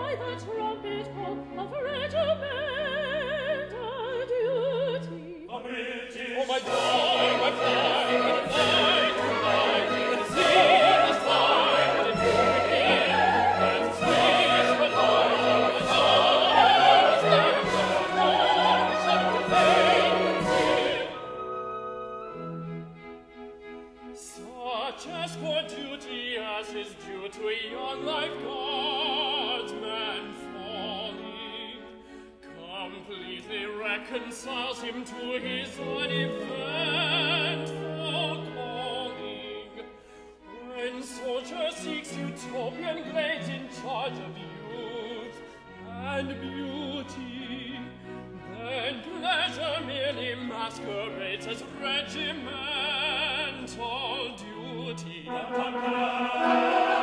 by the trumpet call of regimental duty. A British Oh, my joy, my pride, my delight, tonight, and see the sky, and in beauty, and speech the voice of the stars, and the voice of the faith. Such as for duty as is due to a young lifeguardsman falling, completely reconciles him to his uneventful calling. When soldier seeks utopian glades in charge of youth and beauty, then pleasure merely masquerades as regimental duty.